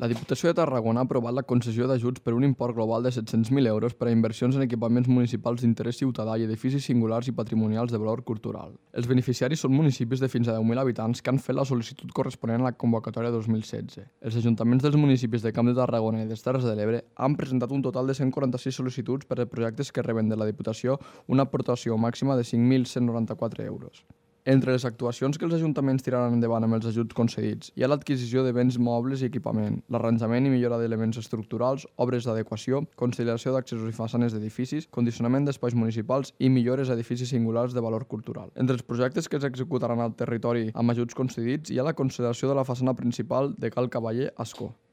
La Diputació de Tarragona ha aprovat la concessió d'ajuts per un import global de 700.000 euros per a inversions en equipaments municipals d'interès ciutadà i edificis singulars i patrimonials de valor cultural. Els beneficiaris són municipis de fins a 10.000 habitants que han fet la sol·licitud corresponent a la convocatòria 2016. Els ajuntaments dels municipis de Camp de Tarragona i des Terres de l'Ebre han presentat un total de 146 sol·licituds per a projectes que reben de la Diputació una aportació màxima de 5.194 euros. Entre les actuacions que els ajuntaments tiraran endavant amb els ajuts concedits hi ha l'adquisició de béns mobles i equipament, l'arranjament i millora d'elements estructurals, obres d'adequació, conciliació d'accessos i façanes d'edificis, condicionament d'espais municipals i millores a edificis singulars de valor cultural. Entre els projectes que s'executaran al territori amb ajuts concedits hi ha la consideració de la façana principal de Cal Cavaller a Ascó.